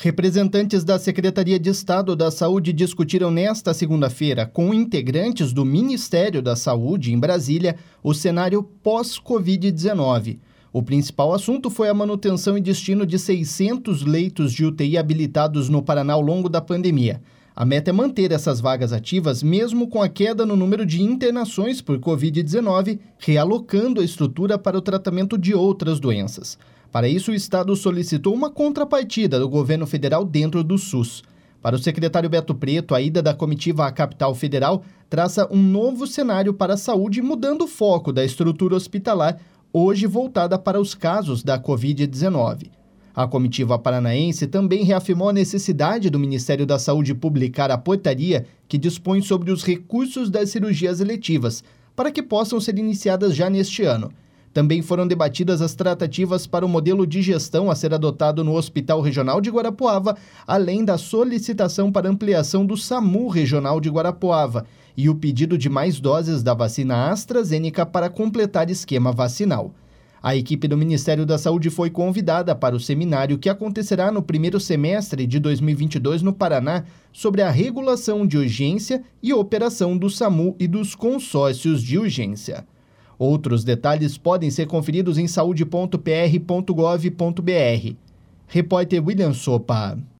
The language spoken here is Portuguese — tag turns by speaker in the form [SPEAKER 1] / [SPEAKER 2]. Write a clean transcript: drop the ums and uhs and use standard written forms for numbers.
[SPEAKER 1] Representantes da Secretaria de Estado da Saúde discutiram nesta segunda-feira, com integrantes do Ministério da Saúde em Brasília, o cenário pós-Covid-19. O principal assunto foi a manutenção e destino de 600 leitos de UTI habilitados no Paraná ao longo da pandemia. A meta é manter essas vagas ativas mesmo com a queda no número de internações por Covid-19, realocando a estrutura para o tratamento de outras doenças. Para isso, o Estado solicitou uma contrapartida do governo federal dentro do SUS. Para o secretário Beto Preto, a ida da comitiva à capital federal traça um novo cenário para a saúde, mudando o foco da estrutura hospitalar, hoje voltada para os casos da Covid-19. A comitiva paranaense também reafirmou a necessidade do Ministério da Saúde publicar a portaria que dispõe sobre os recursos das cirurgias eletivas, para que possam ser iniciadas já neste ano. Também foram debatidas as tratativas para o modelo de gestão a ser adotado no Hospital Regional de Guarapuava, além da solicitação para ampliação do SAMU Regional de Guarapuava e o pedido de mais doses da vacina AstraZeneca para completar esquema vacinal. A equipe do Ministério da Saúde foi convidada para o seminário que acontecerá no primeiro semestre de 2022 no Paraná sobre a regulação de urgência e operação do SAMU e dos consórcios de urgência. Outros detalhes podem ser conferidos em saude.pr.gov.br. Repórter William Sopa.